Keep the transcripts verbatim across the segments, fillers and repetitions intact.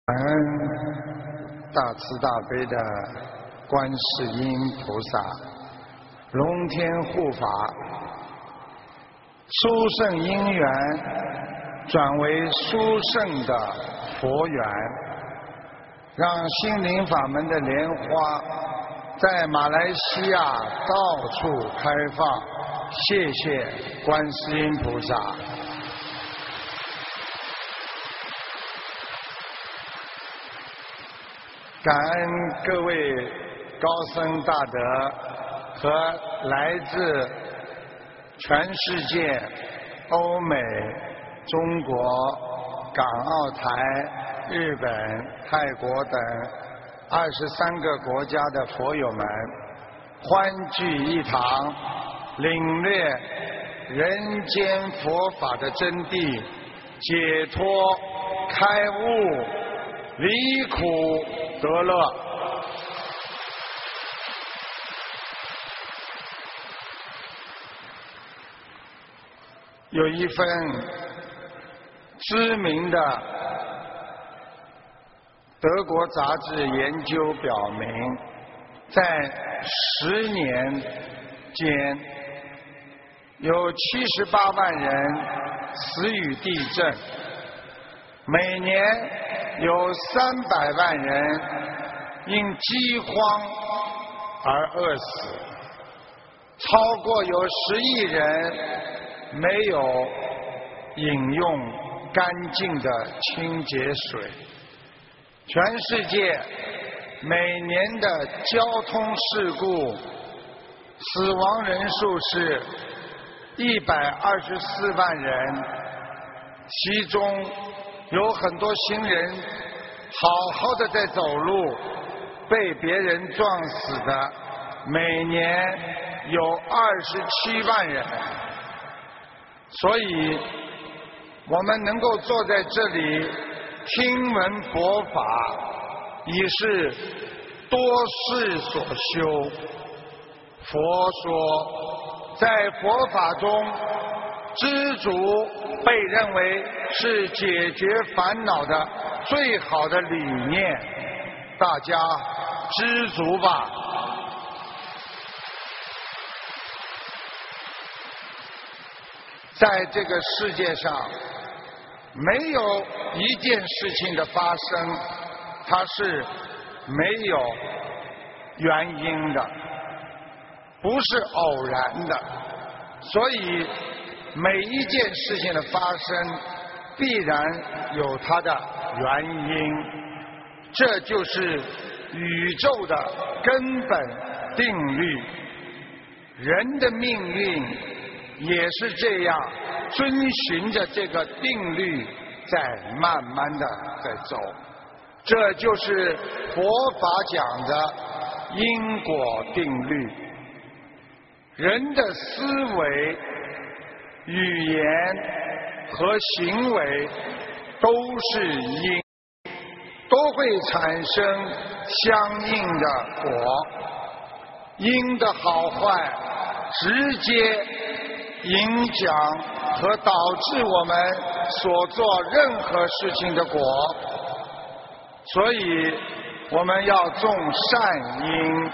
感恩大慈大悲的观世音菩萨，龙天护法，殊胜因缘转为殊胜的佛缘，让心灵法门的莲花在马来西亚到处开放。谢谢观世音菩萨。感恩各位高僧大德和来自全世界、欧美、中国、港澳台、日本、泰国等二十三个国家的佛友们，欢聚一堂，领略人间佛法的真谛，解脱开悟，离苦得乐。有一份知名的德国杂志研究表明，在十年间有七十八万人死于地震，每年有三百万人因饥荒而饿死，超过有十亿人没有饮用干净的清洁水。全世界每年的交通事故死亡人数是一百二十四万人，其中有很多行人好好的在走路，被别人撞死的每年有二十七万人。所以我们能够坐在这里听闻佛法，已是多事所修。佛说，在佛法中，知足被认为是解决烦恼的最好的理念，大家知足吧。在这个世界上，没有一件事情的发生，它是没有原因的，不是偶然的。所以每一件事情的发生必然有它的原因，这就是宇宙的根本定律。人的命运也是这样，遵循着这个定律在慢慢的在走，这就是佛法讲的因果定律。人的思维、语言和行为都是因，都会产生相应的果，因的好坏直接影响和导致我们所做任何事情的果，所以我们要种善因。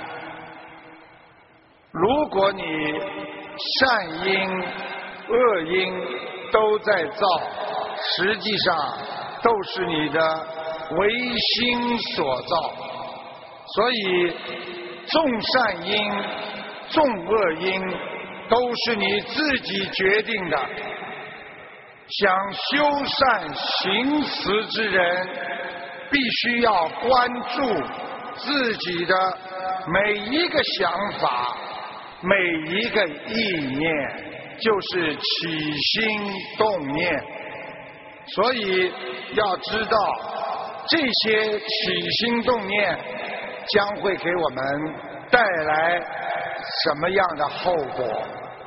如果你善因、恶因都在造，实际上都是你的唯心所造。所以种善因、种恶因都是你自己决定的。想修善行慈之人，必须要关注自己的每一个想法，每一个意念，就是起心动念。所以要知道，这些起心动念将会给我们带来什么样的后果？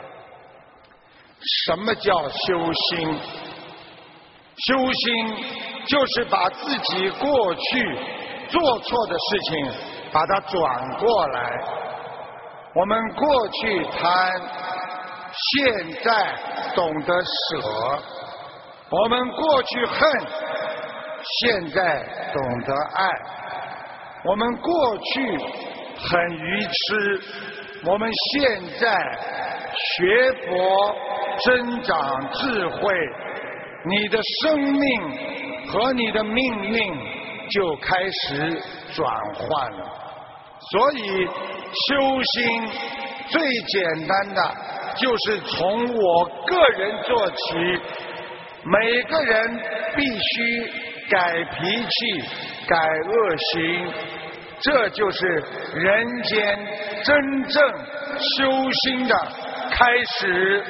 什么叫修心？修心就是把自己过去做错的事情把它转过来。我们过去贪，现在懂得舍；我们过去恨， 现在懂得爱。我们过去很愚痴，我们现在学佛增长智慧，你的生命和你的命运就开始转换了。所以修心最简单的就是从我个人做起，每个人必须改脾气，改恶行，这就是人间真正修心的开始。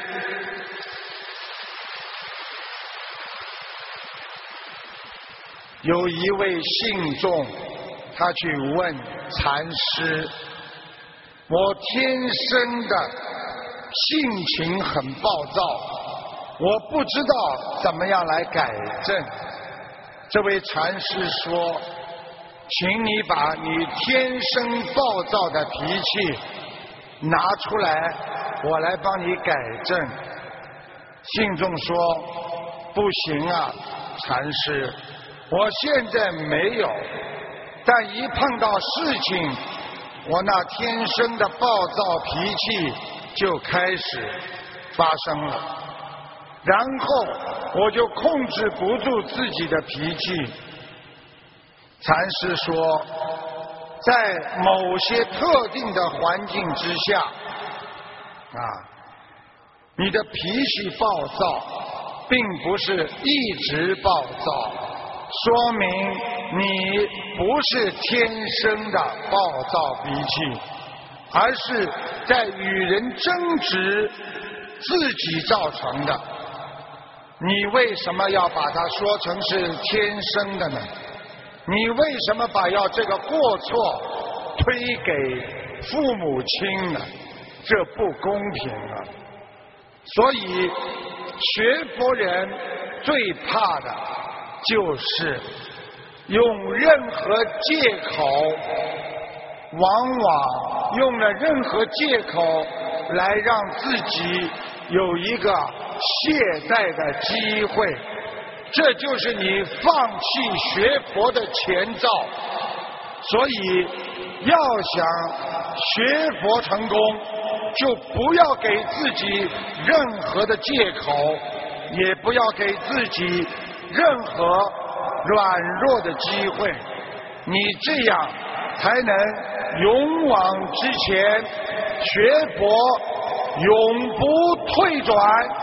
有一位信众，他去问禅师，我天生的性情很暴躁，我不知道怎么样来改正。这位禅师说，请你把你天生暴躁的脾气拿出来，我来帮你改正。信众说，不行啊，禅师，我现在没有，但一碰到事情，我那天生的暴躁脾气就开始发生了，然后我就控制不住自己的脾气。禅师说，在某些特定的环境之下，啊，你的脾气暴躁，并不是一直暴躁，说明你不是天生的暴躁脾气，而是在与人争执自己造成的。你为什么要把它说成是天生的呢？你为什么把要这个过错推给父母亲呢？这不公平啊！所以学佛人最怕的就是用任何借口，往往用了任何借口来让自己有一个懈怠的机会，这就是你放弃学佛的前兆。所以要想学佛成功，就不要给自己任何的借口，也不要给自己任何软弱的机会，你这样才能勇往直前，学佛永不退转。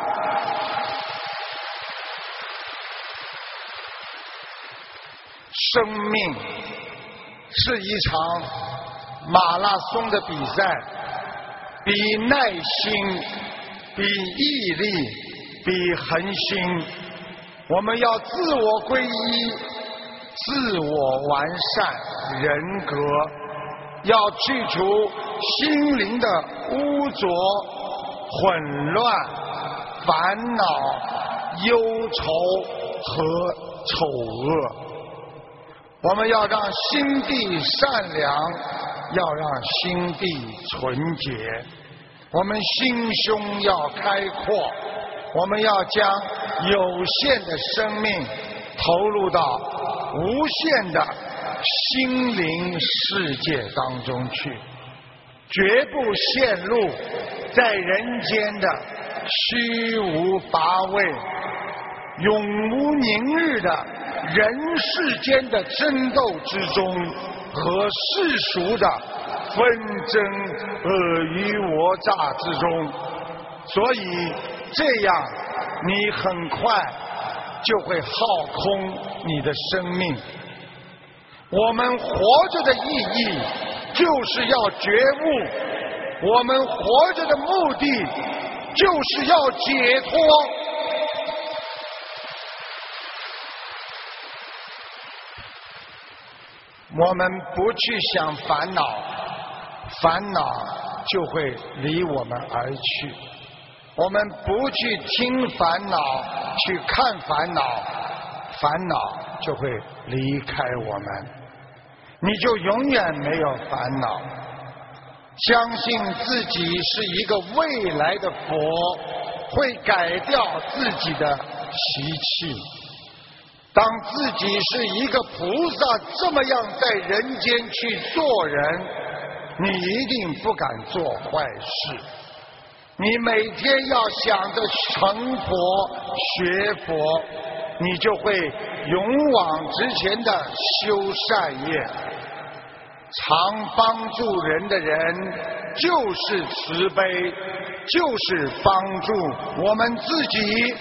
生命是一场马拉松的比赛，比耐心，比毅力，比恒心。我们要自我归一，自我完善人格，要去除心灵的污浊、混乱、烦恼、忧愁和丑恶。我们要让心地善良，要让心地纯洁。我们心胸要开阔，我们要将有限的生命投入到无限的心灵世界当中去，绝不陷入在人间的虚无乏味、永无宁日的人世间的争斗之中和世俗的纷争尔虞我诈之中。所以这样你很快就会耗空你的生命。我们活着的意义就是要觉悟，我们活着的目的就是要解脱。我们不去想烦恼，烦恼就会离我们而去。我们不去听烦恼，去看烦恼，烦恼就会离开我们，你就永远没有烦恼。相信自己是一个未来的佛，会改掉自己的习气。 当自己是一个菩萨这么样在人间去做人，你一定不敢做坏事。你每天要想着成佛学佛，你就会勇往直前的修善业。常帮助人的人就是慈悲，就是帮助我们自己。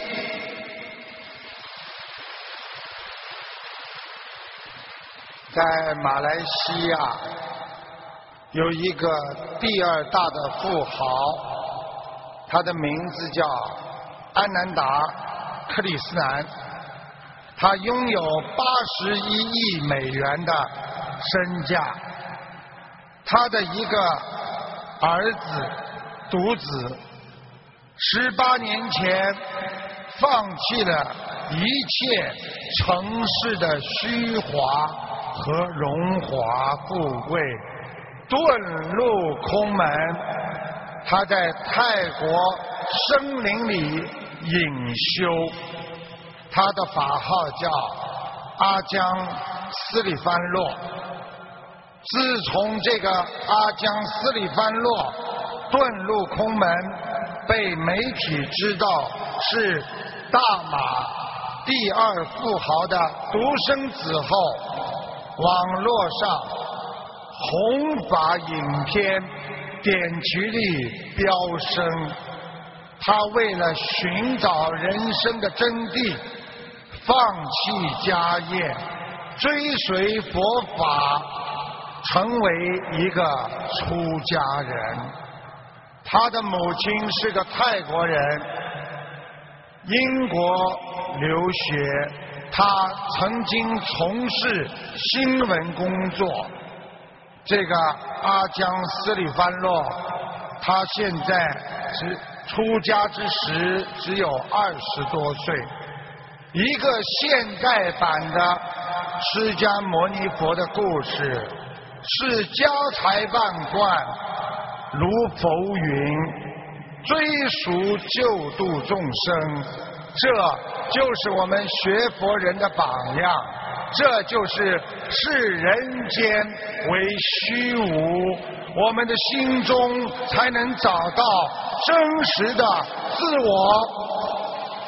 在马来西亚有一个第二大的富豪，他的名字叫安南达·克里斯南，他拥有八十一亿美元的身价。他的一个儿子独子十八年前放弃了一切尘世的虚华和荣华富贵，遁入空门。他在泰国森林里隐修，他的法号叫阿江斯里番洛。自从这个阿江斯里番洛遁入空门，被媒体知道是大马第二富豪的独生子后，网络上弘法影片点击率飙升。他为了寻找人生的真谛，放弃家业，追随佛法，成为一个出家人。他的母亲是个泰国人，英国留学，他曾经从事新闻工作。这个阿江斯里番洛，他现在只出家之时只有二十多岁。一个现代版的释迦牟尼佛的故事，是家财万贯如浮云，追赎救度众生，这就是我们学佛人的榜样。这就是视人间为虚无，我们的心中才能找到真实的自我。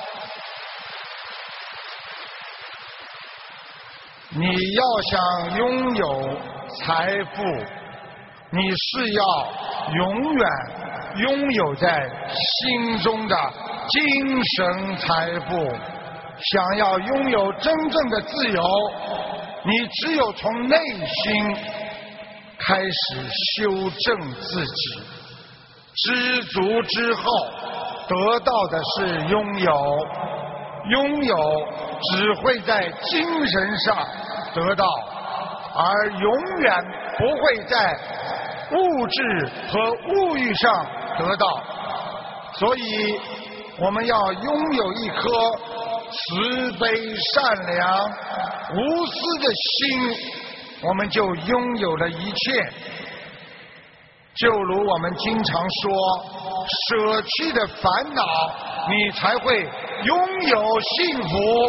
你要想拥有财富，你是要永远拥有在心中的精神财富。想要拥有真正的自由，你只有从内心开始修正自己。知足之后得到的是拥有，拥有只会在精神上得到，而永远不会在物质和物欲上得到。所以我们要拥有一颗慈悲善良无私的心，我们就拥有了一切。就如我们经常说，舍弃的烦恼，你才会拥有幸福。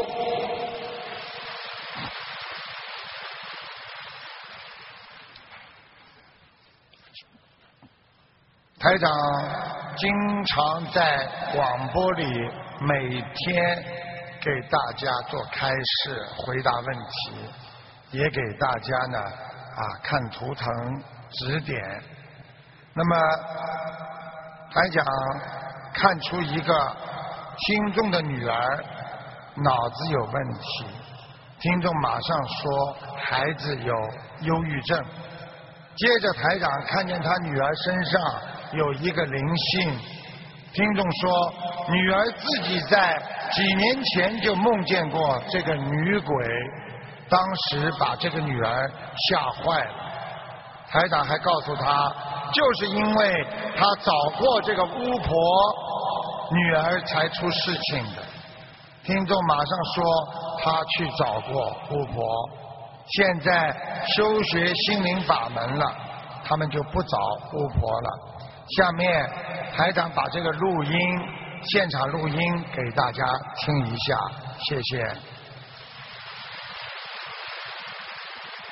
台长经常在广播里每天给大家做开示，回答问题，也给大家呢啊看图腾指点。那么台长看出一个听众的女儿脑子有问题，听众马上说孩子有忧郁症。接着台长看见他女儿身上有一个灵性，听众说女儿自己在几年前就梦见过这个女鬼，当时把这个女儿吓坏了。台长还告诉他，就是因为他找过这个巫婆，女儿才出事情的。听众马上说他去找过巫婆，现在修学心灵法门了，他们就不找巫婆了。下面台长把这个录音现场录音给大家听一下，谢谢。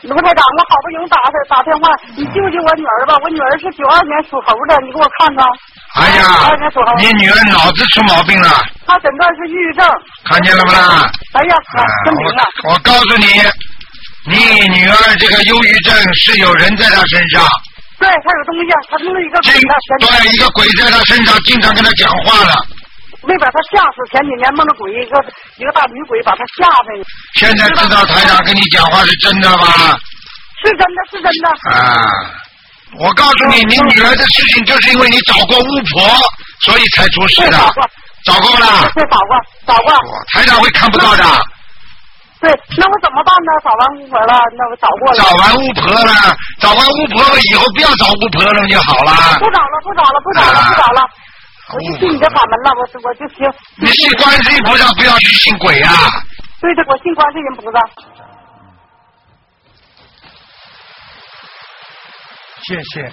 卢台长，我好不容易打打电话，你救救我女儿吧！我女儿是九二年属猴的，你给我看看。 哎呀，你女儿脑子出毛病了。 她诊断是抑郁症。 看见了不啦？ 哎呀，真明了。 我我告诉你，你女儿这个忧郁症是有人在她身上。 对，她有东西，她弄了一个鬼在对，一个鬼在她身上，经常跟她讲话了。 没把她吓死，前几年梦着鬼一个一个大女鬼把她吓的。 现在知道台长跟你讲话是真的吧？ 是真的，是真的。 啊，我告诉你，你女儿的事情就是因为你找过巫婆，所以才出事的。找过了。 对，找过，找过。 台长会看不到的。 对，那我怎么办呢？找完巫婆了，那我找过了。 找完巫婆了，找完巫婆了以后不要找巫婆了就好了。 不找了，不找了，不找了，不找了。我就信你的法门了，我我就行。 你信观世音菩萨，不要去信鬼啊！ 对的，我信观世音菩萨。 谢谢。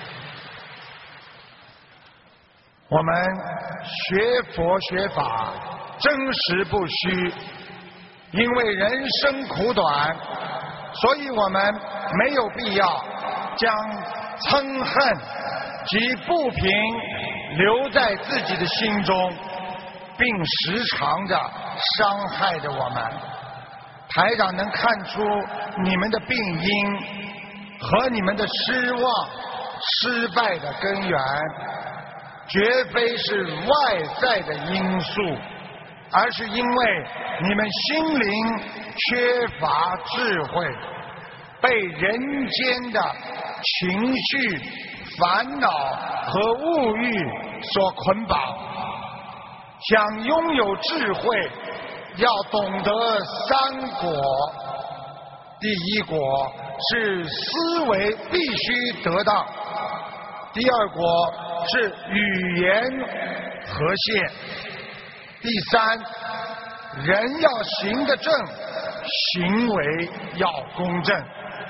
我们学佛学法，真实不虚。因为人生苦短，所以我们没有必要将憎恨及不平留在自己的心中，并时常的伤害着我们。台长能看出你们的病因和你们的失望、失败的根源，绝非是外在的因素，而是因为你们心灵缺乏智慧，被人间的情绪、烦恼和物欲所捆绑。想拥有智慧，要懂得三果。第一果是思维必须得当，第二果是语言和谐，第三，人要行得正，行为要公正。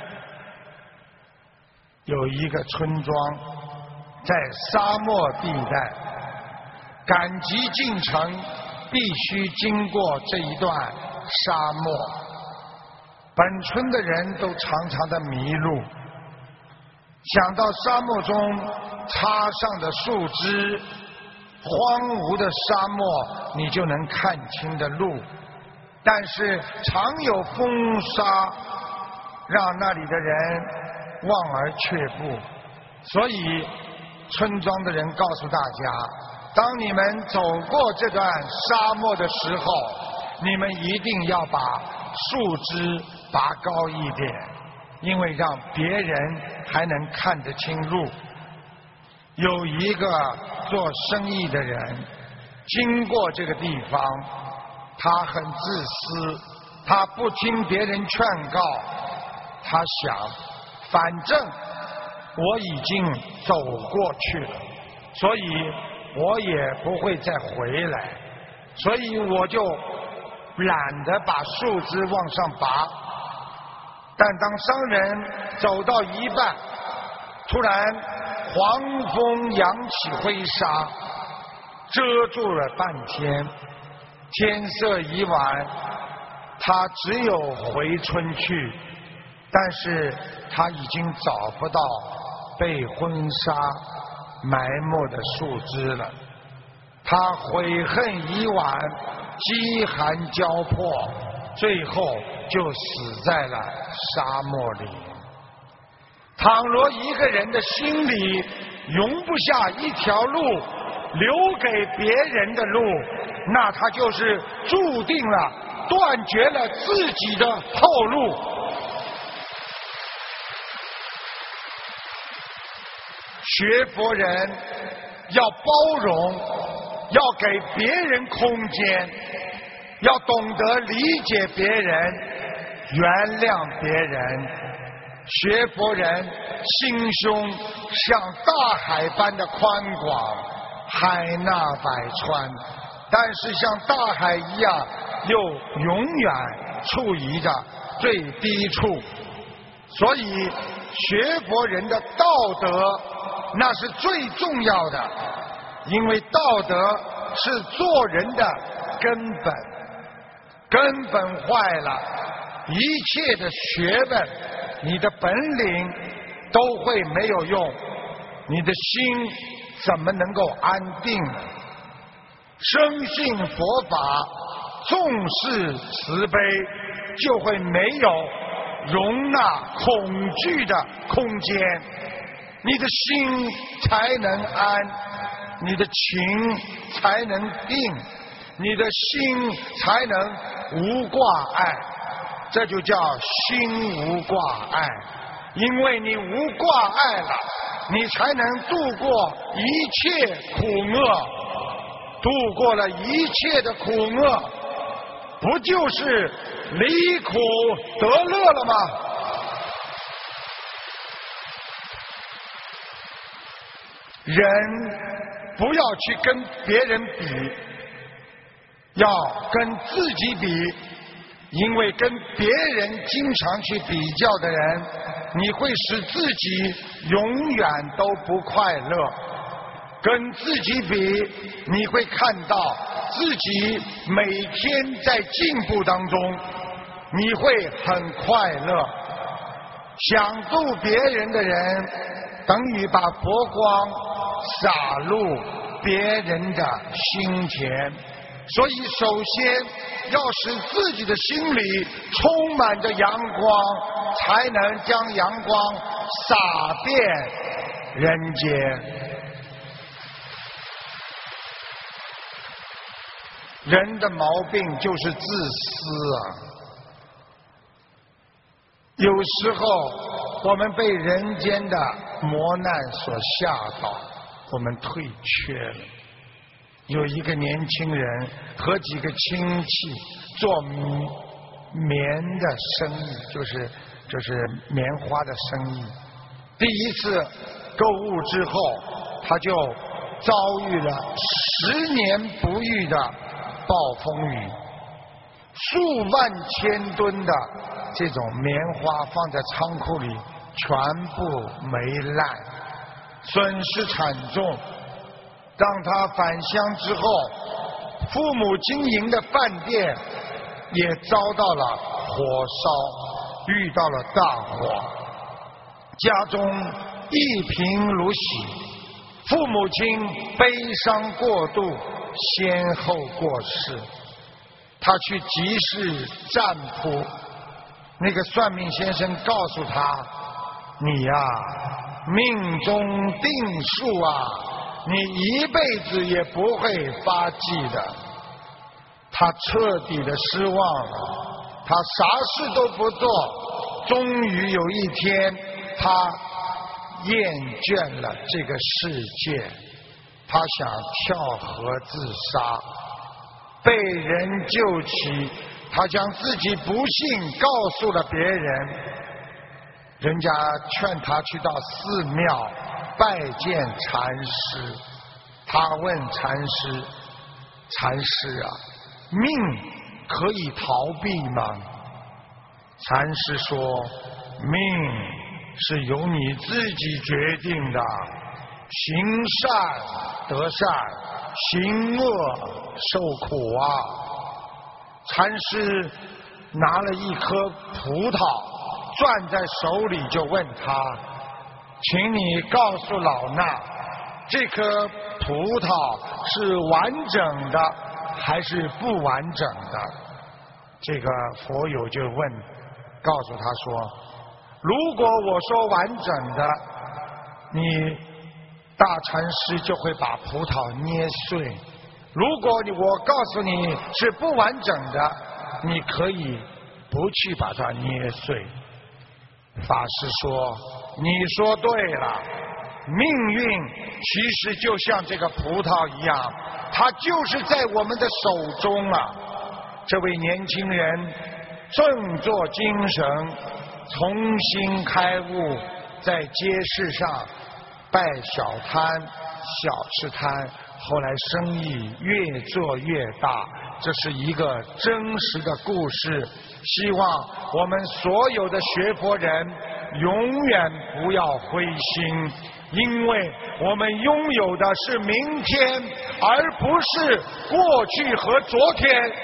有一个村庄在沙漠地带，赶集进城必须经过这一段沙漠，本村的人都常常的迷路，想到沙漠中插上的树枝，荒芜的沙漠你就能看清的路，但是常有风沙让那里的人望而却步，所以村庄的人告诉大家，当你们走过这段沙漠的时候，你们一定要把树枝拔高一点，因为让别人还能看得清路。有一个做生意的人经过这个地方，他很自私，他不听别人劝告，他想反正我已经走过去了，所以我也不会再回来，所以我就懒得把树枝往上拔。但当商人走到一半，突然狂风扬起灰沙，遮住了半天，天色已晚，他只有回村去，但是他已经找不到被婚纱埋没的树枝了。他悔恨已晚，饥寒交迫，最后就死在了沙漠里。倘若一个人的心里容不下一条路留给别人的路，那他就是注定了断绝了自己的后路。学佛人要包容，要给别人空间，要懂得理解别人，原谅别人。学佛人心胸像大海般的宽广，海纳百川，但是像大海一样又永远处于着最低处。所以学佛人的道德那是最重要的，因为道德是做人的根本，根本坏了，一切的学问你的本领都会没有用，你的心怎么能够安定呢？深信佛法，重视慈悲，就会没有容纳恐惧的空间，你的心才能安，你的情才能定，你的心才能无挂碍，这就叫心无挂碍。因为你无挂碍了，你才能度过一切苦厄，度过了一切的苦厄，不就是离苦得乐了吗？人不要去跟别人比，要跟自己比，因为跟别人经常去比较的人，你会使自己永远都不快乐。跟自己比，你会看到自己每天在进步当中，你会很快乐。想度别人的人，等于把佛光洒入别人的心田。所以首先要使自己的心里充满着阳光，才能将阳光洒遍人间。人的毛病就是自私啊！有时候我们被人间的磨难所吓到，我们退却了。有一个年轻人和几个亲戚做棉的生意，就是就是棉花的生意。第一次购物之后，他就遭遇了十年不遇的暴风雨，数万千吨的这种棉花放在仓库里全部霉烂，损失惨重。当他返乡之后，父母经营的饭店也遭到了火烧，遇到了大火，家中一贫如洗，父母亲悲伤过度，先后过世。他去集市占卜，那个算命先生告诉他，你呀、啊、命中定数啊，你一辈子也不会发迹的。他彻底的失望了，他啥事都不做，终于有一天他厌倦了这个世界，他想跳河自杀，被人救起，他将自己不幸告诉了别人，人家劝他去到寺庙拜见禅师。他问禅师，禅师啊，命可以逃避吗？禅师说，命是由你自己决定的，行善得善，行恶受苦啊。禅师拿了一颗葡萄攥在手里，就问他，请你告诉老衲，这颗葡萄是完整的还是不完整的？这个佛友就问，告诉他说，如果我说完整的，你大禅师就会把葡萄捏碎；如果你我告诉你是不完整的，你可以不去把它捏碎。法师说，你说对了，命运其实就像这个葡萄一样，它就是在我们的手中啊。这位年轻人振作精神，重新开悟，在街市上摆小摊、小吃摊，后来生意越做越大。这是一个真实的故事，希望我们所有的学佛人永远不要灰心，因为我们拥有的是明天，而不是过去和昨天。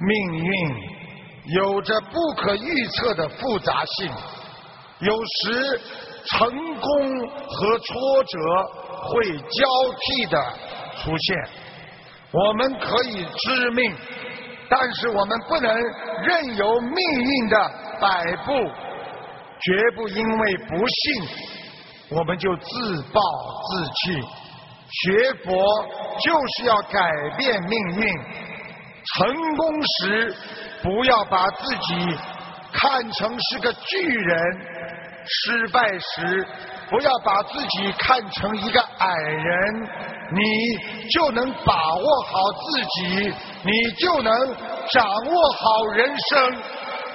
命运有着不可预测的复杂性，有时成功和挫折会交替的出现。我们可以知命，但是我们不能任由命运的摆布，绝不因为不幸我们就自暴自弃。学佛就是要改变命运，成功时不要把自己看成是个巨人，失败时不要把自己看成一个矮人，你就能把握好自己，你就能掌握好人生。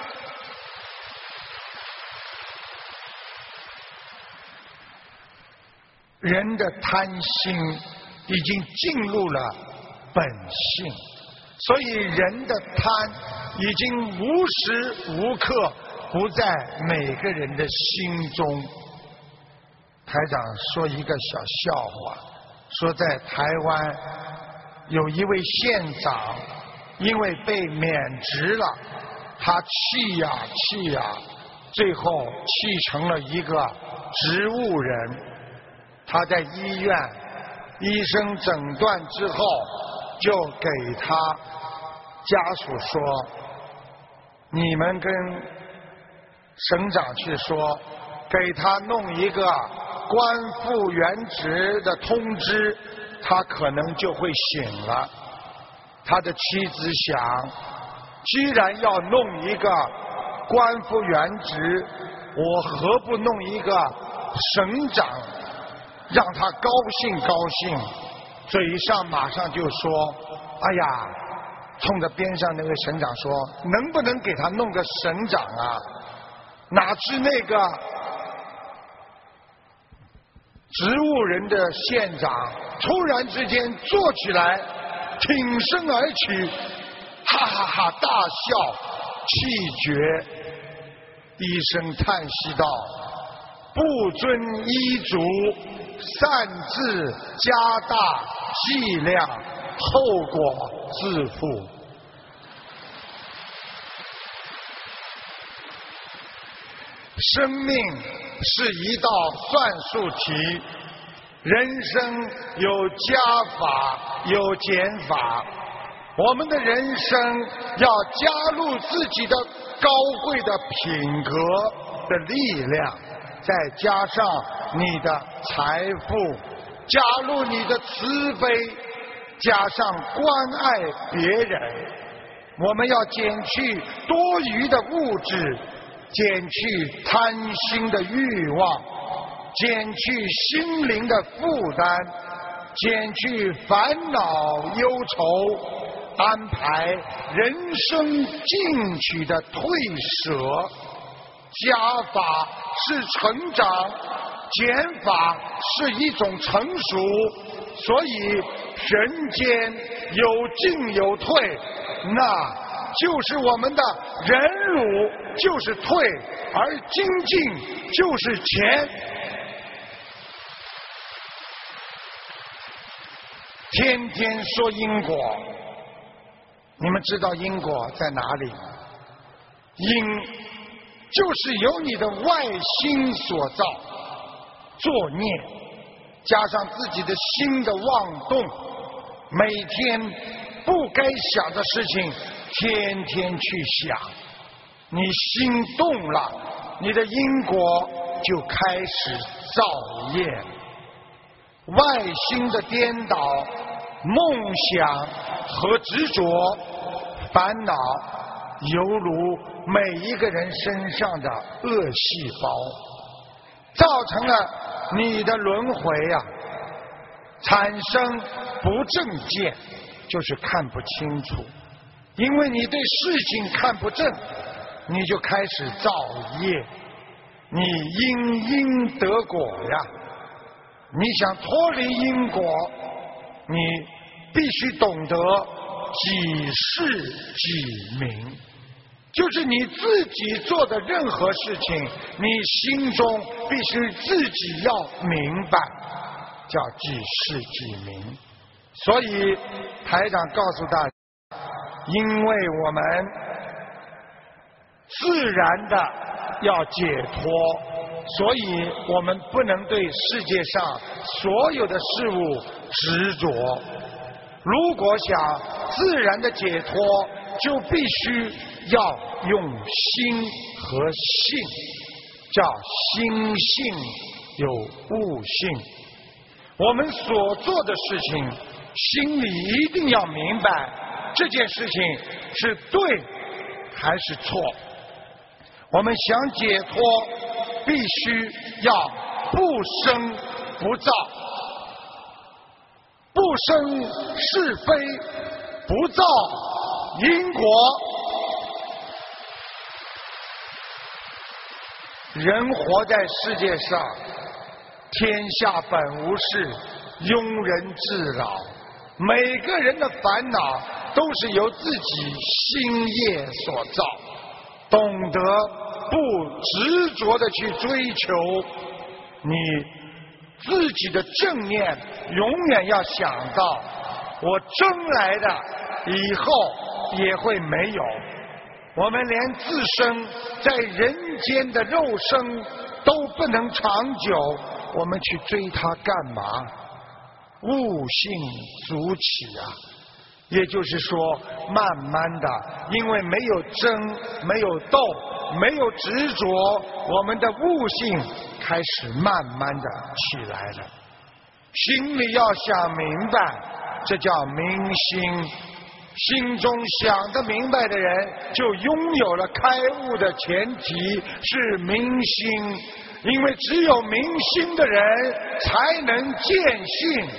人的贪心已经进入了本性，所以人的贪已经无时无刻不在每个人的心中。台长说一个小笑话，说在台湾有一位县长因为被免职了，他气呀气呀，最后气成了一个植物人。他在医院，医生诊断之后就给他家属说，你们跟省长去说，给他弄一个官复原职的通知，他可能就会醒了。他的妻子想，既然要弄一个官复原职，我何不弄一个省长，让他高兴高兴。嘴上马上就说，哎呀，冲着边上那位省长说，能不能给他弄个省长啊？哪知那个植物人的县长突然之间坐起来，挺身而起，哈哈哈大笑，气绝。医生叹息道，不遵医嘱，擅自加大剂量，后果自负。生命是一道算术题，人生有加法有减法，我们的人生要加入自己的高贵的品格的力量，再加上你的财富，加入你的慈悲，加上关爱别人。我们要减去多余的物质，减去贪心的欲望，减去心灵的负担，减去烦恼忧愁，安排人生进取的退舍。加法是成长，减法是一种成熟，所以人间有进有退，那就是我们的忍辱就是退，而精进就是前。天天说因果，你们知道因果在哪里？因就是由你的外心所造，作孽加上自己的心的妄动，每天不该想的事情天天去想，你心动了，你的因果就开始造业。外心的颠倒，梦想和执着，烦恼犹如每一个人身上的恶细胞，造成了你的轮回啊，产生不正见，就是看不清楚。因为你对事情看不正，你就开始造业，你因因得果呀。你想脱离因果，你必须懂得己事己明，就是你自己做的任何事情，你心中必须自己要明白，叫己事己明。所以台长告诉大家， 因为我们自然的要解脱，所以我们不能对世界上所有的事物执着。如果想自然的解脱，就必须要用心和性，叫心性有悟性。我们所做的事情，心里一定要明白这件事情是对还是错。我们想解脱，必须要不生不造，不生是非，不造因果。人活在世界上，天下本无事，庸人自扰。每个人的烦恼都是由自己心业所造，懂得不执着的去追求，你自己的正念永远要想到，我争来的以后也会没有。我们连自身在人间的肉身都不能长久，我们去追它干嘛？悟性足起啊！也就是说，慢慢的，因为没有争，没有斗，没有执着，我们的悟性开始慢慢的起来了。心里要想明白，这叫明心。心中想得明白的人，就拥有了开悟的前提是明心，因为只有明心的人才能见性。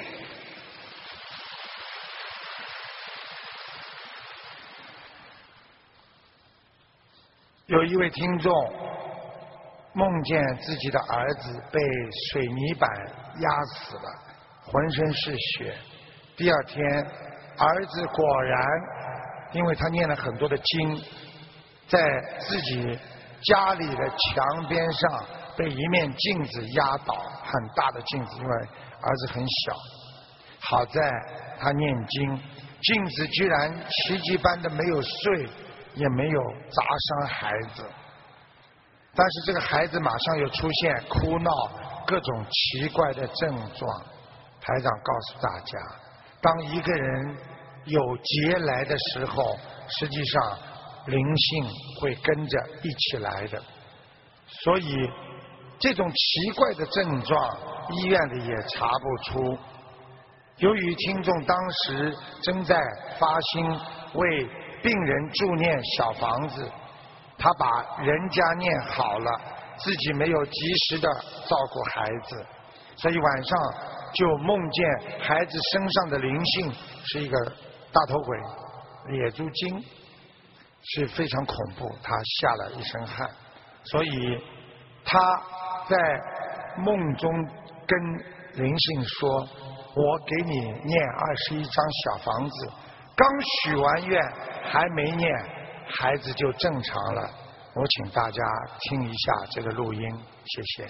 有一位听众梦见自己的儿子被水泥板压死了，浑身是血。第二天儿子果然，因为他念了很多的经，在自己家里的墙边上被一面镜子压倒，很大的镜子，因为儿子很小。好在他念经，镜子居然奇迹般的没有碎，也没有砸伤孩子。但是这个孩子马上又出现哭闹各种奇怪的症状。台长告诉大家，当一个人有劫来的时候，实际上灵性会跟着一起来的。所以这种奇怪的症状，医院里也查不出。由于听众当时正在发心为病人助念小房子，他把人家念好了，自己没有及时的照顾孩子，所以晚上就梦见孩子身上的灵性是一个大头鬼，野猪精，是非常恐怖，他吓了一身汗。所以他在梦中跟灵性说，我给你念二十一张小房子，刚许完愿还没念，孩子就正常了。我请大家听一下这个录音，谢谢。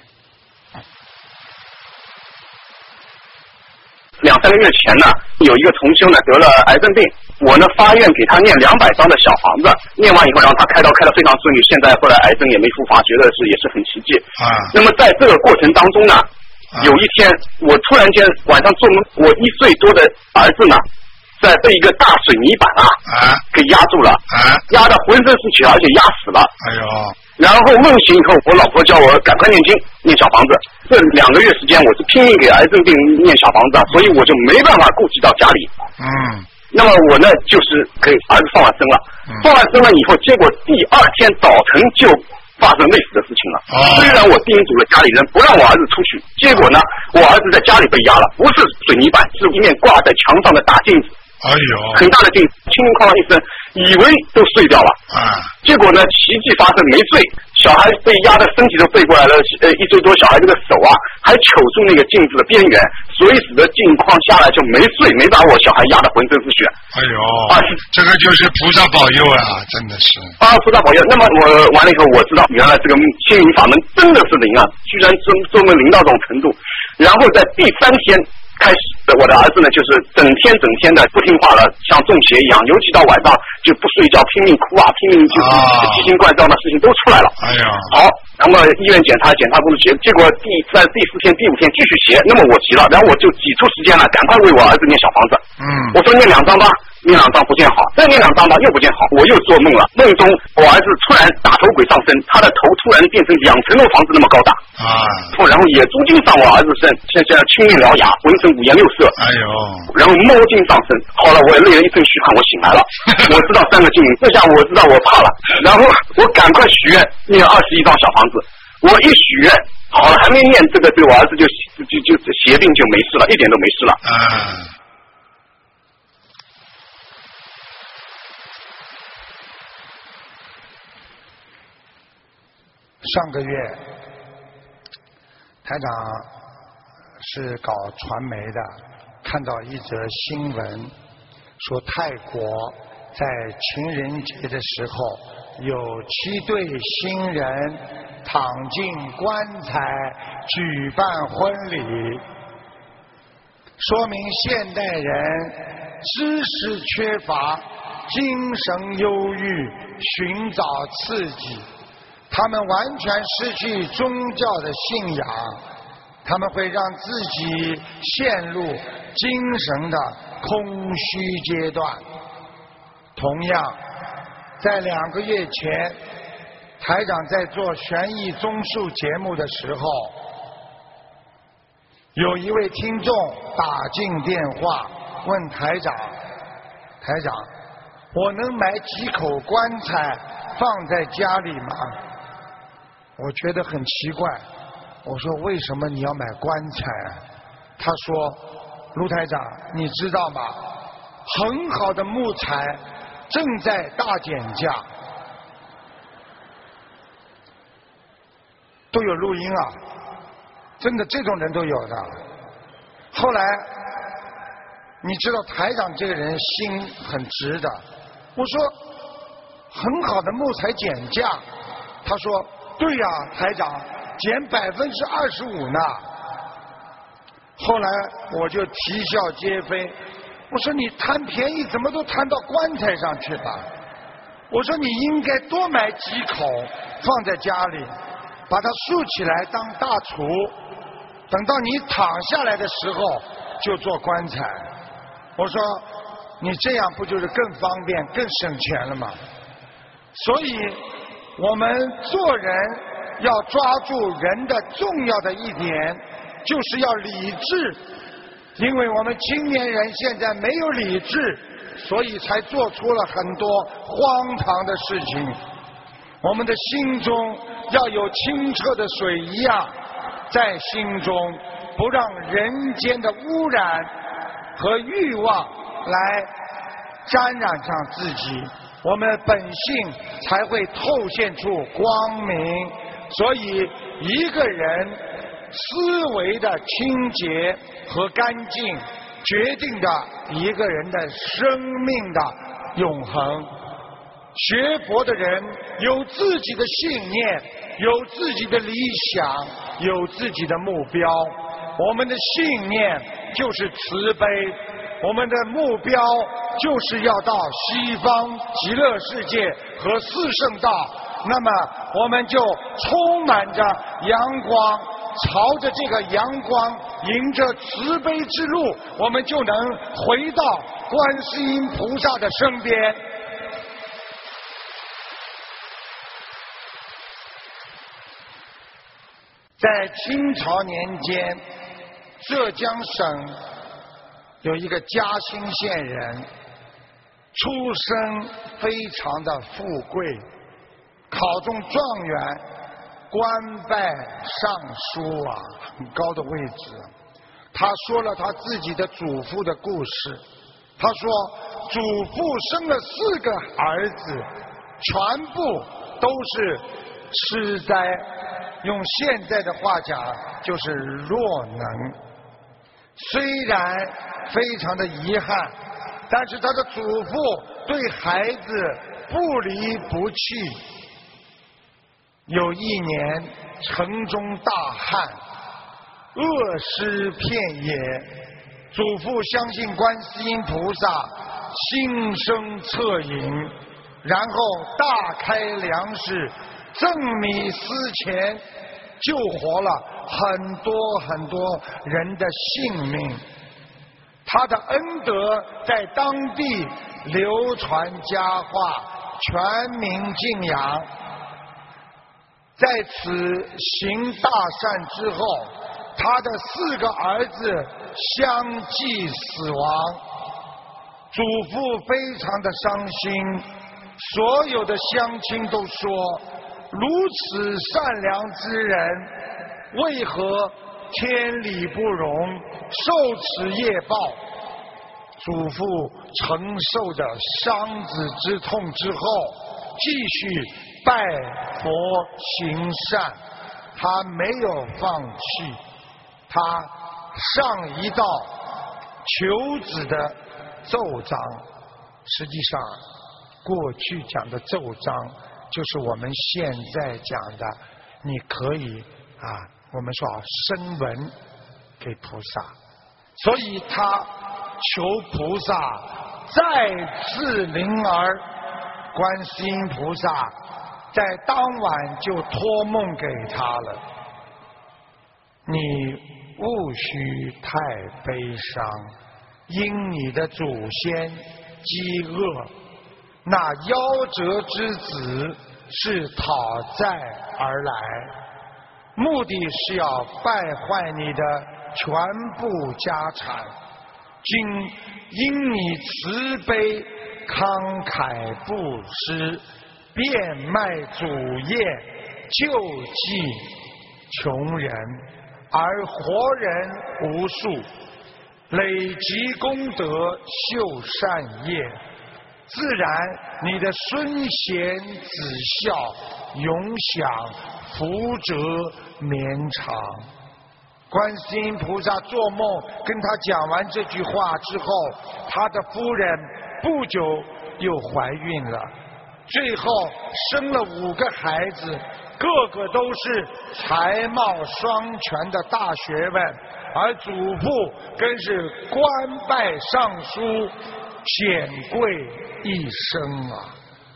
两三个月前呢，有一个同修呢得了癌症病，我呢发愿给他念两百张的小房子，念完以后让他开刀开得非常顺利，现在后来癌症也没复发，觉得是也是很奇迹。啊。那么在这个过程当中呢，啊、有一天我突然间晚上做梦，我一岁多的儿子呢，在被一个大水泥板啊啊给压住了，啊，压得浑身是血，而且压死了。哎呦！然后梦醒以后，我老婆叫我赶快念经念小房子。这两个月时间，我是拼命给癌症病念小房子，所以我就没办法顾及到家里。嗯。那么我呢，就是给儿子放完生了，嗯、放完生了以后，结果第二天早晨就发生类似的事情了。哦。虽然我叮嘱了家里人不让我儿子出去，结果呢，我儿子在家里被压了，不是水泥板，是一面挂在墙上的大镜子。哎呦！很大的镜子，轻轻哐啷一声，以为都碎掉了。啊！结果呢，奇迹发生，没碎。小孩被压的身体都背过来了，呃，一岁多小孩这个手啊，还揪住那个镜子的边缘，所以使得镜框下来就没碎，没把我小孩压得浑身是血。哎呦！啊， 这个就是菩萨保佑啊，真的是。 啊，菩萨保佑。那么我完了以后，我知道原来这个心灵法门真的是灵啊，居然做做梦灵到这种程度。然后在第三天开始我的儿子呢，就是整天整天的不听话了，像中邪一样，尤其到晚上就不睡觉，拼命哭啊，拼命就是奇形怪状的事情都出来了。 哎呀， 好，那么医院检查检查不出邪，结果第在第四天第五天继续邪，那么我急了，然后我就挤出时间了，赶快为我儿子念小房子。 嗯， 我说念两张吧，念两张不见好，再念两张吧又不见好，我又做梦了，梦中我儿子突然大头鬼上身，他的头突然变成两层楼房子那么高大啊， 然后野猪精上我儿子身，现在青面獠牙，浑身五颜六色。 哎呦， 然后猫精上身，好了，我也累了一身虚汗，我醒来了，我知道三个经，这下我知道我怕了，然后我赶快许愿念二十一张小房子，我一许愿好了，还没念这个，对我儿子就就就邪病就没事了，一点都没事了。 啊，上个月台长是搞传媒的，看到一则新闻，说泰国在情人节的时候，有七对新人躺进棺材举办婚礼，说明现代人知识缺乏，精神忧郁，寻找刺激，他们完全失去宗教的信仰，他们会让自己陷入精神的空虚阶段。同样，在两个月前，台长在做悬疑综述节目的时候，有一位听众打进电话问台长，台长，我能买几口棺材放在家里吗？我觉得很奇怪，我说为什么你要买棺材？他说，卢台长，你知道吗？很好的木材正在大减价，都有录音啊，真的这种人都有的。后来你知道台长这个人心很直的，我说很好的木材减价，他说对呀、啊，台长减百分之二十五呢。后来我就啼笑皆非，我说你贪便宜怎么都贪到棺材上去了？我说你应该多买几口放在家里，把它竖起来当大厨，等到你躺下来的时候就做棺材。我说你这样不就是更方便更省钱了吗？所以我们做人要抓住人的重要的一点，就是要理智，因为我们青年人现在没有理智，所以才做出了很多荒唐的事情。我们的心中要有清澈的水一样，在心中不让人间的污染和欲望来沾染上自己，我们本性才会透现出光明。所以一个人思维的清洁和干净，决定着一个人的生命的永恒。学佛的人有自己的信念，有自己的理想，有自己的目标。我们的信念就是慈悲，我们的目标就是要到西方极乐世界和四圣道。那么我们就充满着阳光，朝着这个阳光，迎着慈悲之路，我们就能回到观世音菩萨的身边。在清朝年间，浙江省有一个嘉兴县人，出身非常的富贵，考中状元，官拜尚书啊，很高的位置。他说了他自己的祖父的故事，他说祖父生了四个儿子，全部都是痴呆，用现在的话讲就是弱能。虽然非常的遗憾，但是他的祖父对孩子不离不弃。有一年城中大旱，恶尸遍野， 祖父相信观世音菩萨，心生恻隐，然后大开粮食，赠米施钱，救活了很多很多人的性命。他的恩德在当地流传佳话，全民敬仰。在此行大善之后，他的四个儿子相继死亡，祖父非常的伤心，所有的乡亲都说，如此善良之人，为何天理不容，受此业报？祖父承受着伤子之痛之后，继续拜佛行善，他没有放弃，他上一道求子的奏章，实际上过去讲的奏章就是我们现在讲的，你可以啊，我们说声闻给菩萨，所以他求菩萨再次灵儿，观世音菩萨在当晚就托梦给他了。你勿须太悲伤，因你的祖先饥饿，那夭折之子是讨债而来，目的是要败坏你的全部家产。今因你慈悲慷慨布施，变卖祖业，救济穷人，而活人无数，累积功德，修善业，自然你的孙贤子孝，永享福泽绵长。观世音菩萨做梦跟他讲完这句话之后，他的夫人不久又怀孕了，最后生了五个孩子，个个都是才貌双全的大学问，而祖父更是官拜尚书，显贵一生啊！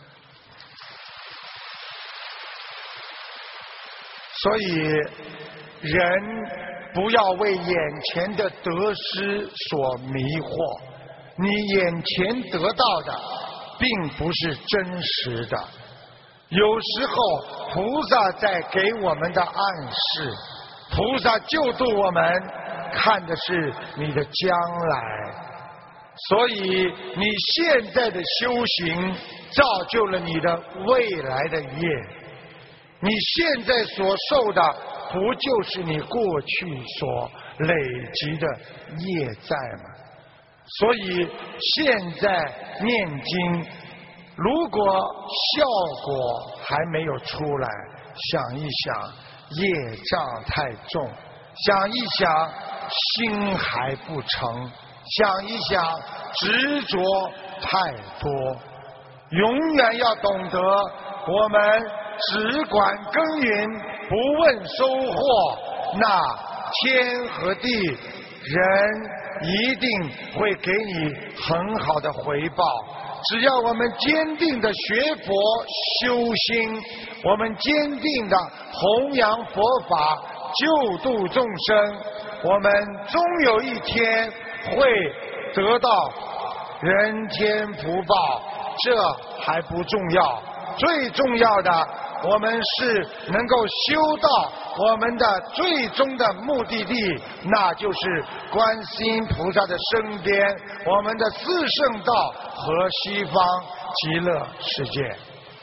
所以人不要为眼前的得失所迷惑，你眼前得到的并不是真实的。有时候菩萨在给我们的暗示，菩萨救度我们看的是你的将来，所以你现在的修行造就了你的未来的业，你现在所受的不就是你过去所累积的业债吗？所以现在念经，如果效果还没有出来，想一想业障太重，想一想心还不成，想一想执着太多，永远要懂得我们只管耕耘不问收获，那天和地人一定会给你很好的回报。只要我们坚定的学佛修心，我们坚定的弘扬佛法救度众生，我们终有一天会得到人间福报。这还不重要，最重要的我们是能够修到我们的最终的目的地，那就是观世音菩萨的身边，我们的四圣道和西方极乐世界。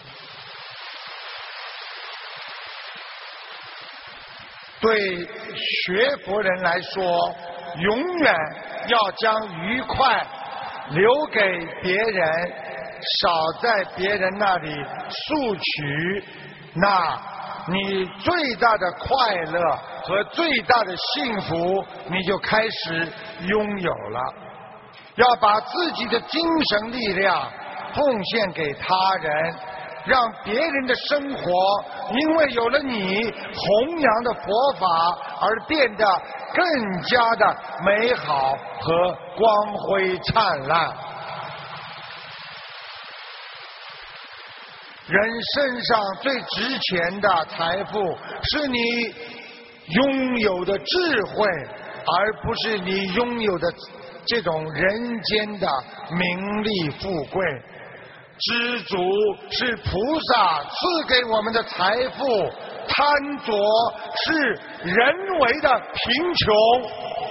对学佛人来说，永远要将愉快留给别人，少在别人那里索取，那你最大的快乐和最大的幸福你就开始拥有了。要把自己的精神力量奉献给他人， 让别人的生活因为有了你弘扬的佛法而变得更加的美好和光辉灿烂。人身上最值钱的财富是你拥有的智慧，而不是你拥有的这种人间的名利富贵。知足是菩萨赐给我们的财富，贪着是人为的贫穷。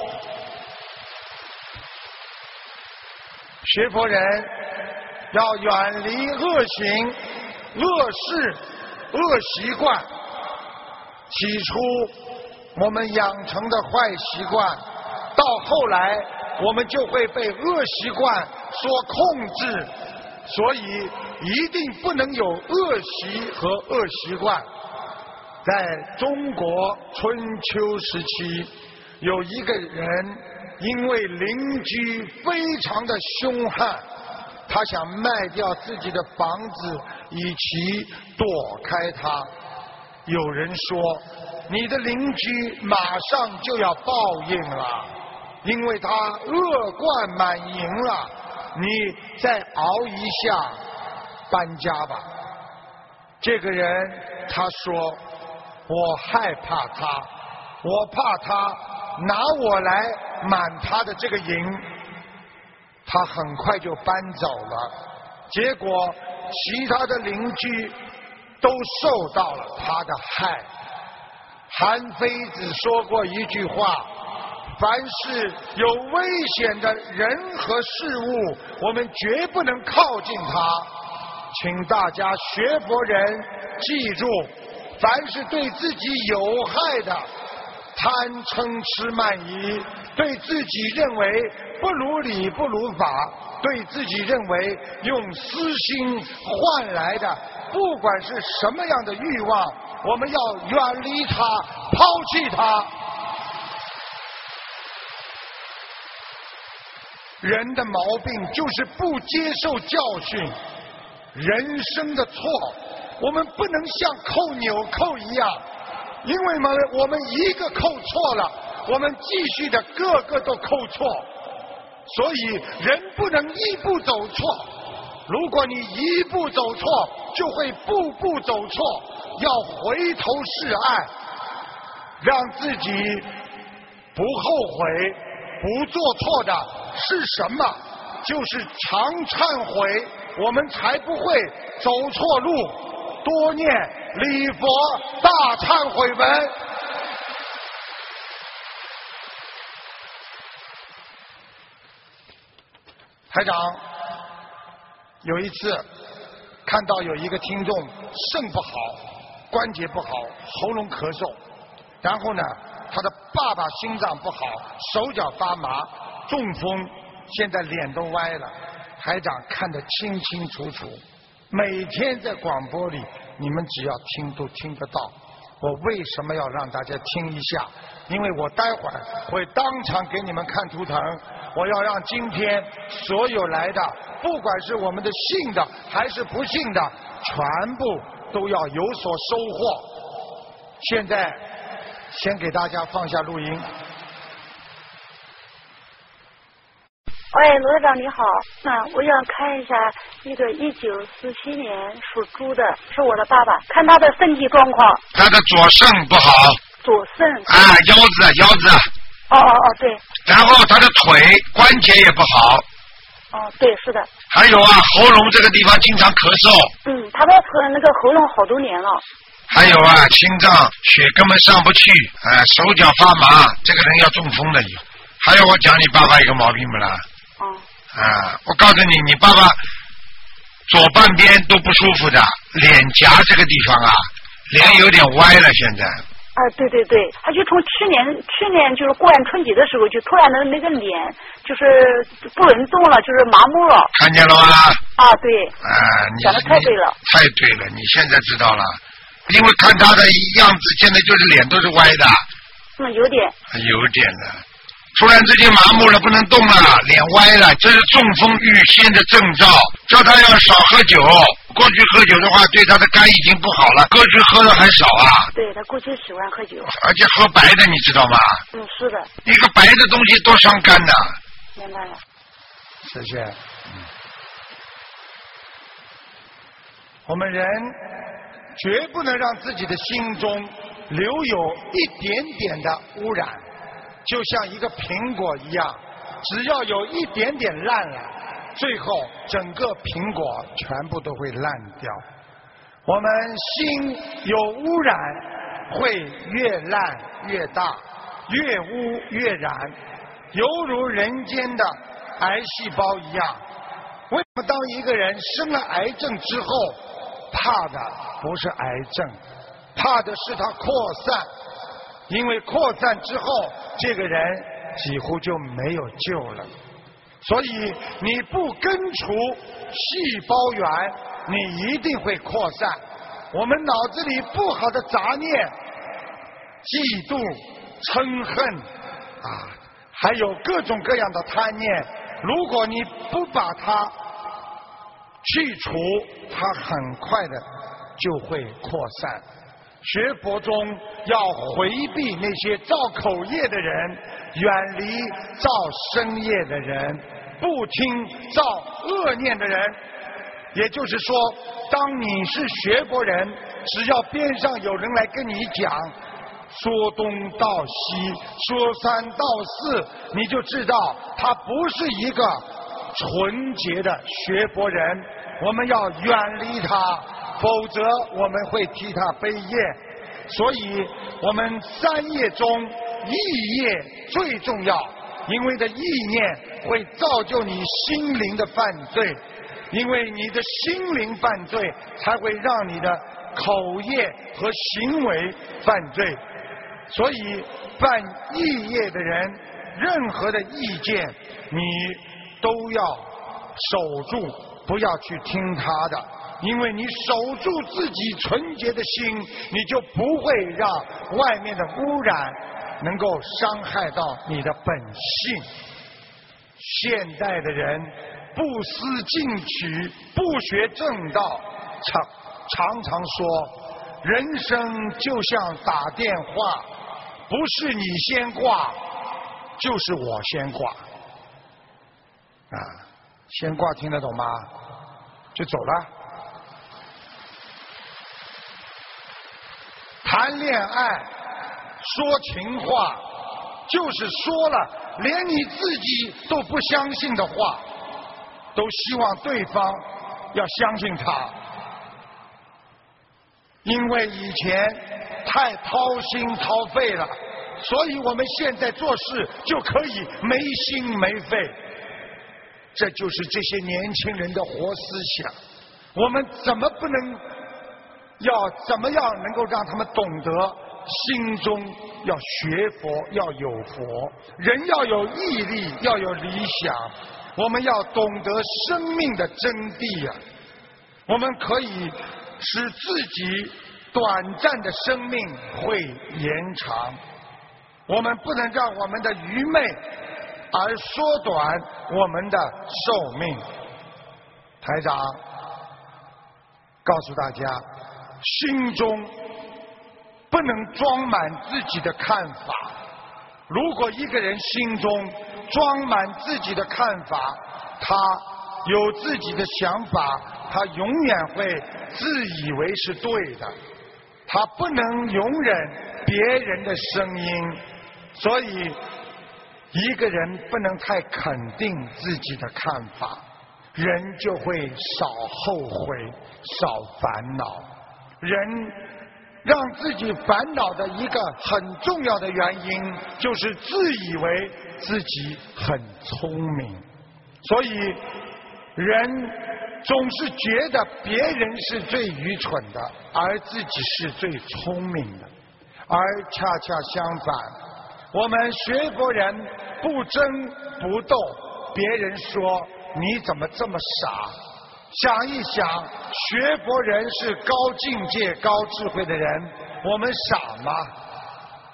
学佛人要远离恶行、恶事、恶习惯。起初我们养成的坏习惯，到后来我们就会被恶习惯所控制，所以一定不能有恶习和恶习惯。在中国春秋时期，有一个人因为邻居非常的凶悍，他想卖掉自己的房子以其躲开他。有人说，你的邻居马上就要报应了，因为他恶贯满盈了，你再熬一下搬家吧。这个人他说，我害怕他，我怕他拿我来满他的这个营。他很快就搬走了，结果其他的邻居都受到了他的害。韩非子说过一句话，凡是有危险的人和事物，我们绝不能靠近他。请大家学佛人记住，凡是对自己有害的贪嗔痴慢疑，对自己认为不如理不如法，对自己认为用私心换来的不管是什么样的欲望，我们要远离它，抛弃它。人的毛病就是不接受教训，人生的错我们不能像扣纽扣一样，因为嘛我们一个扣错了，我们继续的个个都扣错。所以人不能一步走错，如果你一步走错，就会步步走错，要回头是岸，让自己不后悔。不做错的是什么？就是常忏悔，我们才不会走错路。多念礼佛大忏悔文。台长有一次看到有一个听众肾不好，关节不好，喉咙咳嗽，然后呢他的爸爸心脏不好，手脚发麻，中风，现在脸都歪了。台长看得清清楚楚，每天在广播里你们只要听都听得到。我为什么要让大家听一下？因为我待会儿会当场给你们看图腾，我要让今天所有来的，不管是我们的信的还是不信的，全部都要有所收获。现在先给大家放下录音。 喂，罗长你好，那我想看一下一个一九四七年属猪的，是我的爸爸，看他的身体状况。 他的左肾不好。 左肾。 啊，腰子，腰子。 哦哦哦，对。 然后他的腿关节也不好。 哦，对，是的。 还有啊，喉咙这个地方经常咳嗽。 嗯，他的那个喉咙好多年了。 还有啊，心脏血根本上不去，啊，手脚发麻，这个人要中风的。还有我讲你爸爸一个毛病不啦？ 哦。 啊，我告诉你，你爸爸左半边都不舒服的，脸颊这个地方啊，脸有点歪了，现在。 啊，对对对，他就从去年去年就是过完春节的时候，就突然的那个脸就是不能动了，就是麻木了。 看见了吗？ 啊，对。 啊，你讲的太对了。 太对了，你现在知道了。因为看他的样子，现在就是脸都是歪的。 嗯，有点。 有点的， 突然之间麻木了，不能动了，脸歪了，这是中风预先的征兆，叫他要少喝酒。过去喝酒的话，对他的肝已经不好了，过去喝的还少啊。 对，他过去喜欢喝酒， 而且喝白的，你知道吗？ 嗯，是的。 一个白的东西多伤肝的。 明白了。 谢谢。嗯，我们人绝不能让自己的心中留有一点点的污染，就像一个苹果一样，只要有一点点烂了，最后整个苹果全部都会烂掉。我们心有污染，会越烂越大，越污越染，犹如人间的癌细胞一样。为什么当一个人生了癌症之后，怕的不是癌症，怕的是它扩散？因为扩散之后，这个人几乎就没有救了。所以你不根除细胞源，你一定会扩散。我们脑子里不好的杂念、嫉妒、嗔恨啊，还有各种各样的贪念，如果你不把它去除，它很快的就会扩散。学佛中要回避那些造口业的人，远离造身业的人，不听造恶念的人。也就是说，当你是学佛人，只要边上有人来跟你讲说东道西，说三道四，你就知道他不是一个纯洁的学佛人。我们要远离他，否则我们会替他背业。所以我们三业中意业最重要，因为的意念会造就你心灵的犯罪，因为你的心灵犯罪才会让你的口业和行为犯罪。所以犯意业的人，任何的意见你都要守住，不要去听他的，因为你守住自己纯洁的心，你就不会让外面的污染能够伤害到你的本性。现代的人不思进取，不学正道，常常常说人生就像打电话，不是你先挂，就是我先挂啊！先挂听得懂吗？就走了。谈恋爱说情话，就是说了连你自己都不相信的话，都希望对方要相信他。因为以前太掏心掏肺了，所以我们现在做事就可以没心没肺。这就是这些年轻人的活思想。我们怎么不能要怎么样能够让他们懂得心中要学佛，要有佛，人要有毅力，要有理想，我们要懂得生命的真谛呀、啊。我们可以使自己短暂的生命会延长，我们不能让我们的愚昧而缩短我们的寿命。台长告诉大家，心中不能装满自己的看法。如果一个人心中装满自己的看法，他有自己的想法，他永远会自以为是对的，他不能容忍别人的声音。所以一个人不能太肯定自己的看法，人就会少后悔，少烦恼。人让自己烦恼的一个很重要的原因，就是自以为自己很聪明。所以人总是觉得别人是最愚蠢的，而自己是最聪明的。而恰恰相反，我们学佛人不争不斗，别人说你怎么这么傻？想一想，学佛人是高境界、高智慧的人，我们傻吗？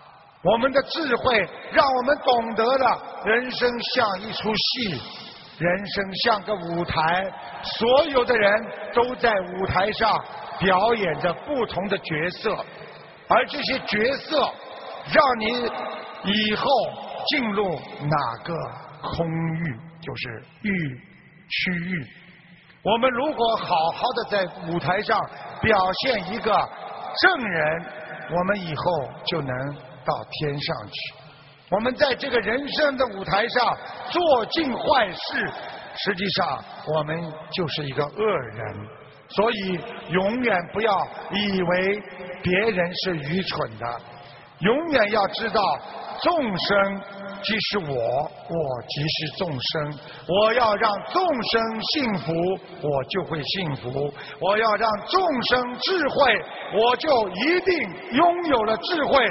我们的智慧让我们懂得了人生像一出戏，人生像个舞台，所有的人都在舞台上表演着不同的角色，而这些角色让你以后进入哪个空域，就是域区域。我们如果好好的在舞台上表现一个正人，我们以后就能到天上去。我们在这个人生的舞台上做尽坏事，实际上我们就是一个恶人。所以永远不要以为别人是愚蠢的，永远要知道众生即是我，我即是众生。我要让众生幸福，我就会幸福；我要让众生智慧，我就一定拥有了智慧。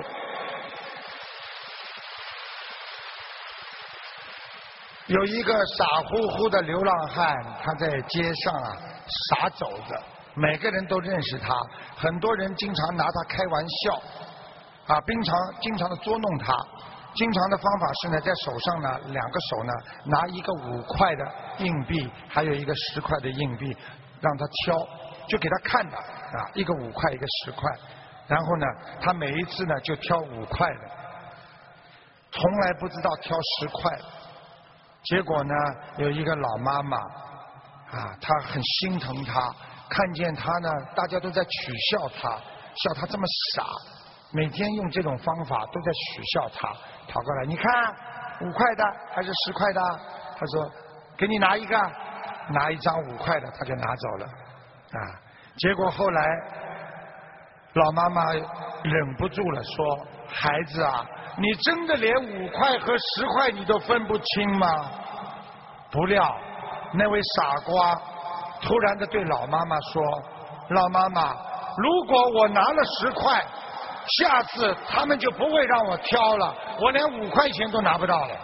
有一个傻乎乎的流浪汉，他在街上啊傻走着，每个人都认识他，很多人经常拿他开玩笑，啊，经常经常的捉弄他。经常的方法是呢，在手上呢，两个手呢拿一个五块的硬币，还有一个十块的硬币，让他挑，就给他看的啊，一个五块，一个十块，然后呢，他每一次呢就挑五块的，从来不知道挑十块。结果呢，有一个老妈妈啊，她很心疼他，看见他呢，大家都在取笑他，笑他这么傻，每天用这种方法都在取笑他。跑过来，你看五块的还是十块的？他说给你拿一个，拿一张五块的，他就拿走了啊。结果后来老妈妈忍不住了，说孩子啊，你真的连五块和十块你都分不清吗？不料那位傻瓜突然的对老妈妈说，老妈妈，如果我拿了十块，下次他们就不会让我挑了，我连五块钱都拿不到了。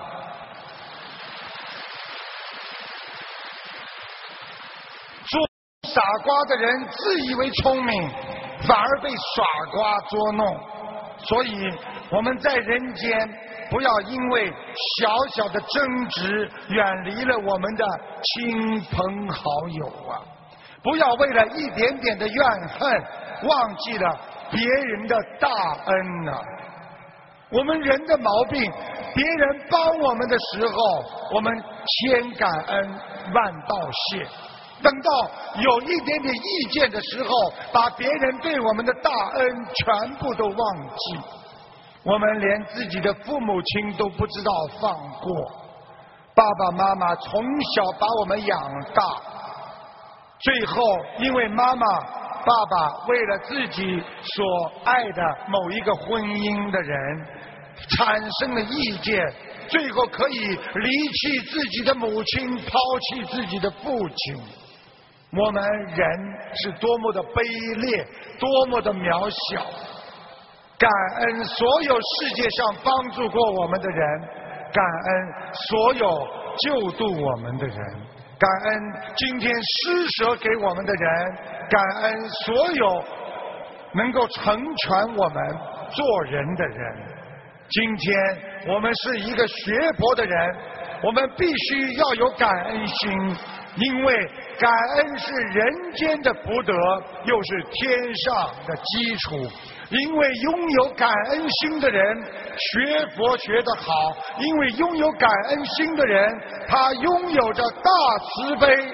做傻瓜的人自以为聪明，反而被傻瓜捉弄。所以我们在人间不要因为小小的争执远离了我们的亲朋好友啊！不要为了一点点的怨恨忘记了别人的大恩呐、啊！我们人的毛病，别人帮我们的时候，我们千感恩万道谢；等到有一点点意见的时候，把别人对我们的大恩全部都忘记。我们连自己的父母亲都不知道放过，爸爸妈妈从小把我们养大，最后因为妈妈爸爸为了自己所爱的某一个婚姻的人产生了意见，最后可以离弃自己的母亲，抛弃自己的父亲。我们人是多么的卑劣，多么的渺小。感恩所有世界上帮助过我们的人，感恩所有救度我们的人，感恩今天施舍给我们的人，感恩所有能够成全我们做人的人。今天我们是一个学佛的人，我们必须要有感恩心，因为感恩是人间的福德，又是天上的基础。因为拥有感恩心的人学佛学得好，因为拥有感恩心的人他拥有着大慈悲。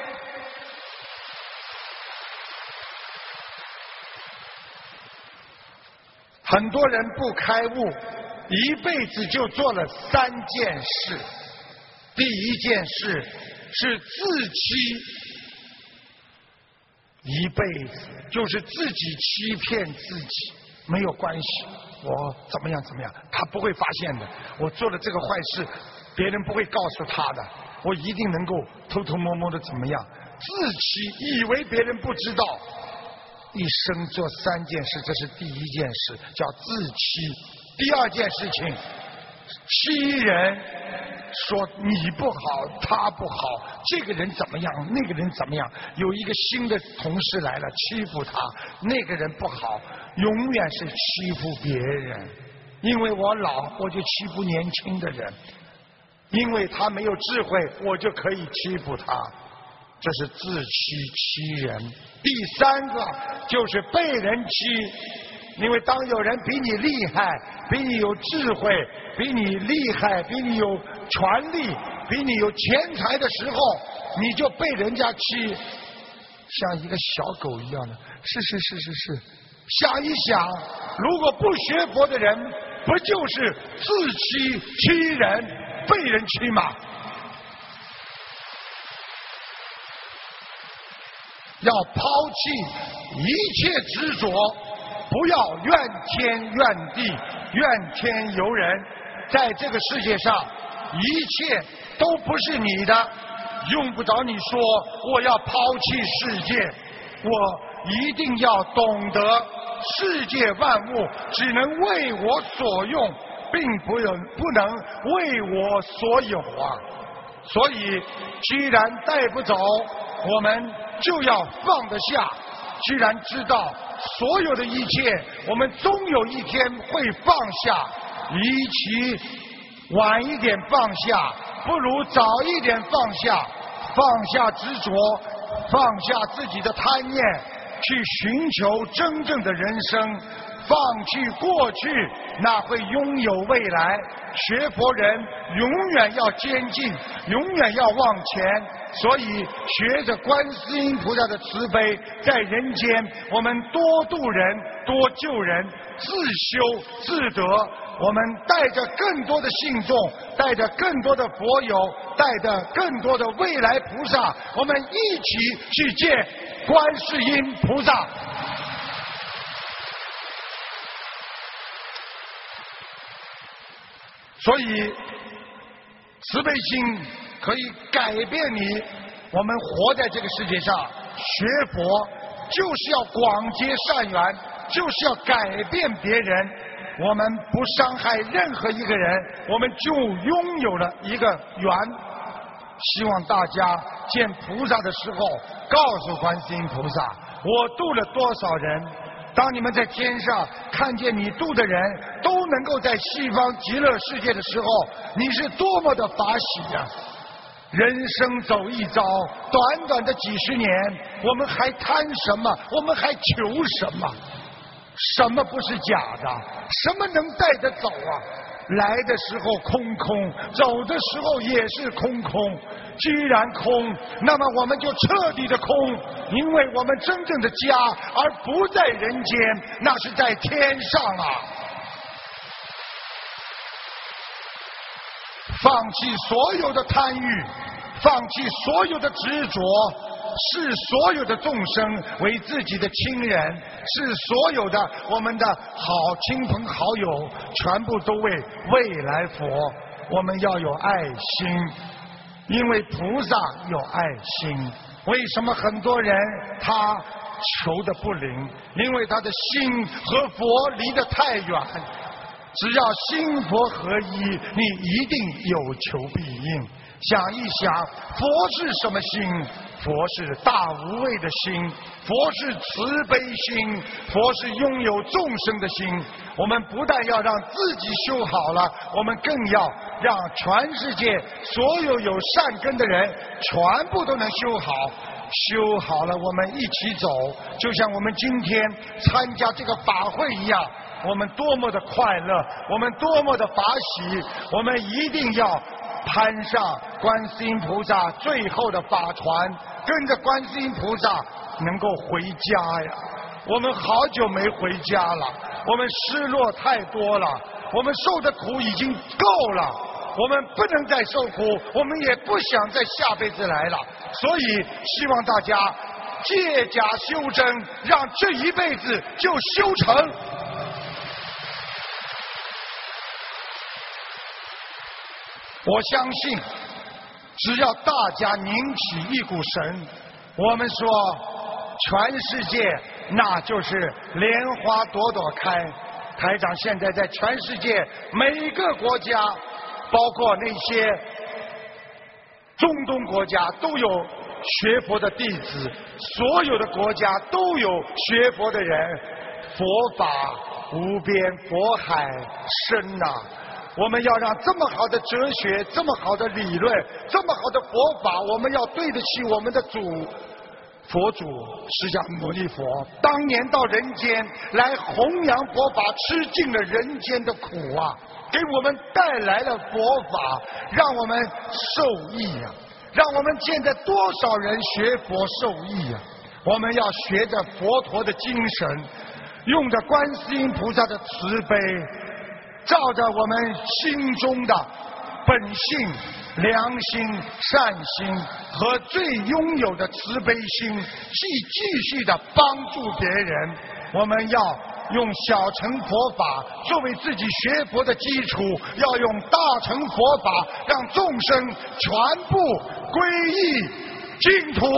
很多人不开悟，一辈子就做了三件事。第一件事是自欺，一辈子就是自己欺骗自己，没有关系，我怎么样怎么样，他不会发现的。我做了这个坏事，别人不会告诉他的，我一定能够偷偷摸摸的怎么样？自欺，以为别人不知道。一生做三件事，这是第一件事，叫自欺。第二件事情，欺人，说你不好，他不好，这个人怎么样，那个人怎么样，有一个新的同事来了，欺负他，那个人不好，永远是欺负别人。 因为我老，我就欺负年轻的人；因为他没有智慧，我就可以欺负他。这是自欺欺人。第三个就是被人欺，因为当有人比你厉害，比你有智慧，比你厉害，比你有权力，比你有钱财的时候，你就被人家欺，像一个小狗一样的。是是是是是，想一想，如果不学佛的人，不就是自欺欺人，被人欺吗？要抛弃一切执着，不要怨天怨地、怨天尤人。在这个世界上，一切都不是你的，用不着你说我要抛弃世界。我一定要懂得，世界万物只能为我所用，并不能不能为我所有啊。所以，既然带不走，我们就要放得下。既然知道所有的一切，我们终有一天会放下。与其晚一点放下，不如早一点放下。放下执着，放下自己的贪念，去寻求真正的人生。放弃过去，那会拥有未来。学佛人永远要坚进，永远要往前。所以学着观世音菩萨的慈悲，在人间我们多度人，多救人，自修自得。我们带着更多的信众，带着更多的佛友，带着更多的未来菩萨，我们一起去见观世音菩萨。所以慈悲心可以改变你。我们活在这个世界上，学佛就是要广结善缘，就是要改变别人。我们不伤害任何一个人，我们就拥有了一个缘。希望大家见菩萨的时候，告诉观世音菩萨，我度了多少人。当你们在天上看见你度的人都能够在西方极乐世界的时候，你是多么的法喜呀！人生走一遭，短短的几十年，我们还贪什么？我们还求什么？什么不是假的？什么能带得走啊？来的时候空空，走的时候也是空空。既然空，那么我们就彻底的空，因为我们真正的家而不在人间，那是在天上啊！放弃所有的贪欲，放弃所有的执着，视所有的众生为自己的亲人，视所有的我们的好亲朋好友全部都为未来佛。我们要有爱心，因为菩萨有爱心。为什么很多人他求的不灵？因为他的心和佛离得太远。只要心佛合一，你一定有求必应。想一想，佛是什么心？佛是大无畏的心，佛是慈悲心，佛是拥有众生的心。我们不但要让自己修好了，我们更要让全世界所有有善根的人全部都能修好。修好了，我们一起走，就像我们今天参加这个法会一样，我们多么的快乐，我们多么的法喜，我们一定要攀上观世音菩萨最后的法船，跟着观世音菩萨能够回家呀！我们好久没回家了，我们失落太多了，我们受的苦已经够了，我们不能再受苦，我们也不想再下辈子来了。所以希望大家借假修真，让这一辈子就修成。我相信，只要大家拧起一股绳，我们说全世界那就是莲花朵朵开。台长现在在全世界每个国家，包括那些中东国家都有学佛的弟子，所有的国家都有学佛的人。佛法无边佛海深呐、啊！我们要让这么好的哲学、这么好的理论、这么好的佛法，我们要对得起我们的主佛祖释迦牟尼佛。当年到人间来弘扬佛法，吃尽了人间的苦啊，给我们带来了佛法，让我们受益啊！让我们现在多少人学佛受益啊！我们要学着佛陀的精神，用着观世音菩萨的慈悲，照着我们心中的本性、良心、善心和最拥有的慈悲心，去继续的帮助别人。我们要用小乘佛法作为自己学佛的基础，要用大乘佛法让众生全部皈依净土。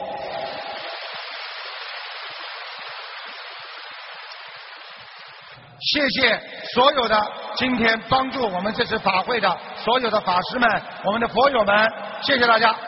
谢谢所有的今天帮助我们这次法会的所有的法师们，我们的佛友们，谢谢大家。